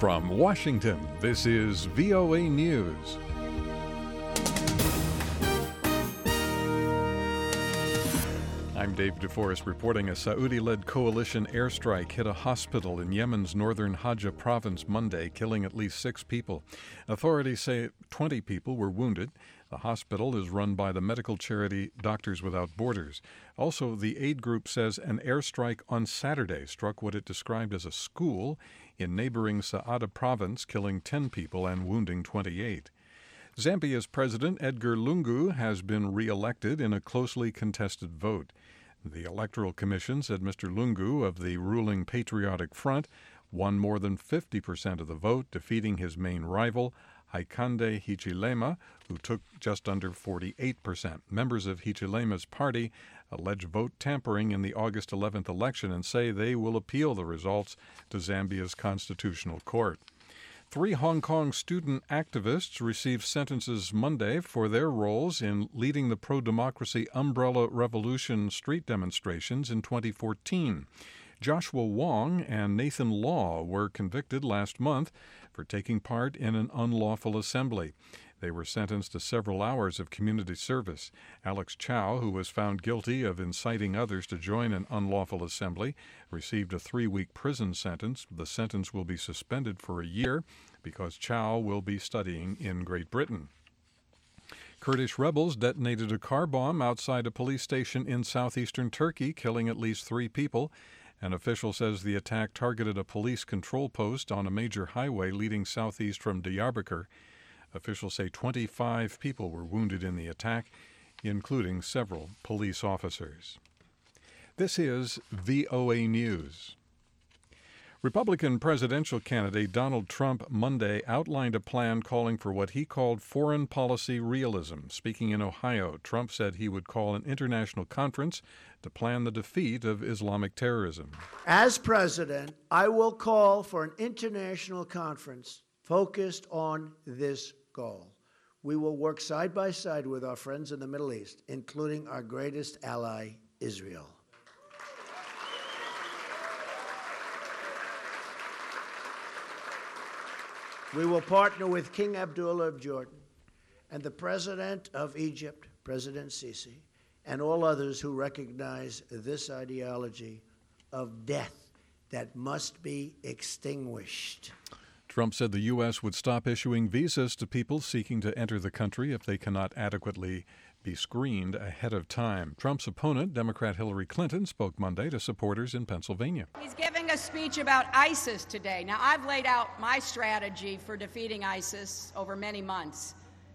From Washington, this is VOA News. I'm Dave DeForest reporting a Saudi-led coalition airstrike hit a hospital in Yemen's northern Hajj province Monday, killing at least 6 people. Authorities say 20 people were wounded. The hospital is run by the medical charity Doctors Without Borders. Also, the aid group says an airstrike on Saturday struck what it described as a school in neighboring Saada province, killing 10 people and wounding 28. Zambia's President Edgar Lungu has been re-elected in a closely contested vote. The Electoral Commission said Mr. Lungu of the ruling Patriotic Front won more than 50% of the vote, defeating his main rival, Hakainde Hichilema, who took just under 48%. Members of Hichilema's party allege vote tampering in the August 11th election and say they will appeal the results to Zambia's constitutional court. 3 Hong Kong student activists received sentences Monday for their roles in leading the pro-democracy Umbrella Revolution street demonstrations in 2014. Joshua Wong and Nathan Law were convicted last month for taking part in an unlawful assembly. They were sentenced to several hours of community service. Alex Chow, who was found guilty of inciting others to join an unlawful assembly, received a 3-week prison sentence. The sentence will be suspended for a year because Chow will be studying in Great Britain. Kurdish rebels detonated a car bomb outside a police station in southeastern Turkey, killing at least 3 people. An official says the attack targeted a police control post on a major highway leading southeast from Diyarbakir. Officials say 25 people were wounded in the attack, including several police officers. This is VOA News. Republican presidential candidate Donald Trump Monday outlined a plan calling for what he called foreign policy realism. Speaking in Ohio, Trump said he would call an international conference to plan the defeat of Islamic terrorism. As president, I will call for an international conference focused on this goal. We will work side by side with our friends in the Middle East, including our greatest ally, Israel. We will partner with King Abdullah of Jordan and the President of Egypt, President Sisi, and all others who recognize this ideology of death that must be extinguished. Trump said the U.S. would stop issuing visas to people seeking to enter the country if they cannot adequately be screened ahead of time. Trump's opponent, Democrat Hillary Clinton, spoke Monday to supporters in Pennsylvania. He's giving a speech about ISIS today. Now, I've laid out my strategy for defeating ISIS over many months.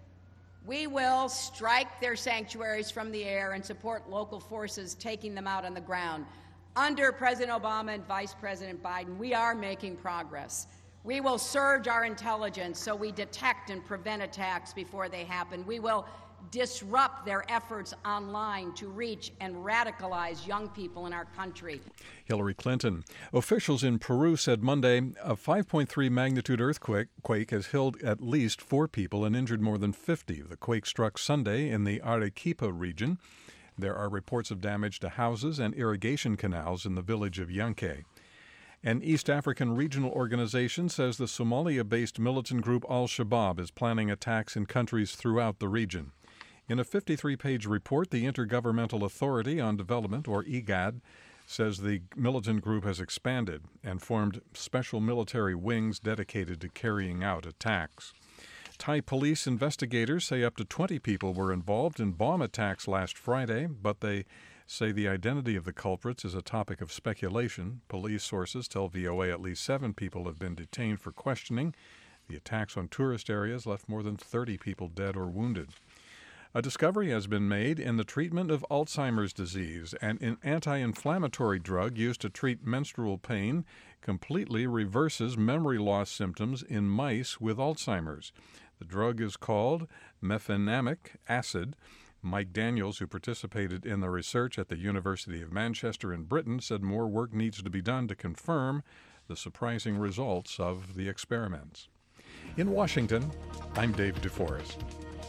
We will strike their sanctuaries from the air and support local forces taking them out on the ground. Under President Obama and Vice President Biden, we are making progress. We will surge our intelligence so we detect and prevent attacks before they happen. We will disrupt their efforts online to reach and radicalize young people in our country. Hillary Clinton. Officials in Peru said Monday a 5.3 magnitude earthquake has killed at least 4 people and injured more than 50. The quake struck Sunday in the Arequipa region. There are reports of damage to houses and irrigation canals in the village of Yanque. An East African regional organization says the Somalia-based militant group Al-Shabaab is planning attacks in countries throughout the region. In a 53-page report, the Intergovernmental Authority on Development, or IGAD, says the militant group has expanded and formed special military wings dedicated to carrying out attacks. Thai police investigators say up to 20 people were involved in bomb attacks last Friday, but they say the identity of the culprits is a topic of speculation. Police sources tell VOA at least 7 people have been detained for questioning. The attacks on tourist areas left more than 30 people dead or wounded. A discovery has been made in the treatment of Alzheimer's disease. An anti-inflammatory drug used to treat menstrual pain completely reverses memory loss symptoms in mice with Alzheimer's. The drug is called mefenamic acid. Mike Daniels, who participated in the research at the University of Manchester in Britain, said more work needs to be done to confirm the surprising results of the experiments. In Washington, I'm Dave DeForest.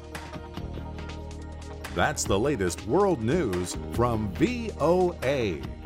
That's the latest world news from VOA.